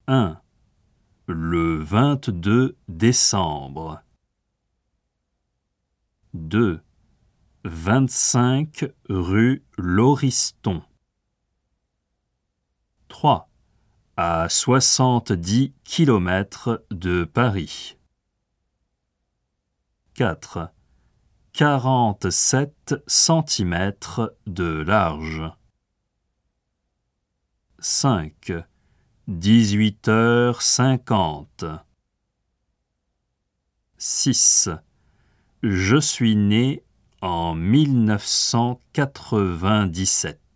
1. Le 22 décembre. 2. 25 rue Lauriston. 3. À 70 km de Paris. 4. 47 cm de large. 5. 18h50. 6. Je suis né en 1997.